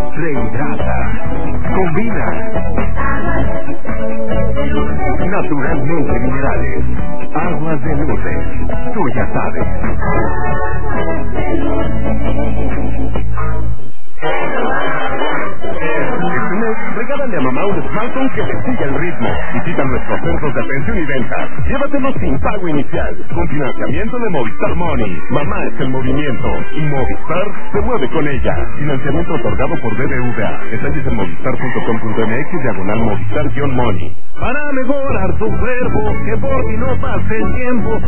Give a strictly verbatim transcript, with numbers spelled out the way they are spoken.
rehidrata, combina. Naturalmente minerales. Aguas de Lourdes. Tú ya sabes. Este mes, regálale a mamá un smartphone que te siga el ritmo. Visita nuestros centros de atención y venta. Llévatelo sin pago inicial. Con financiamiento de Movistar Money. Mamá es el movimiento. Y Movistar se mueve con ella. Financiamiento otorgado por B B V A. Detalles en movistar punto com punto m x diagonal Movistar-Money. Para mejorar tu cuerpo, que por ti no pase el tiempo.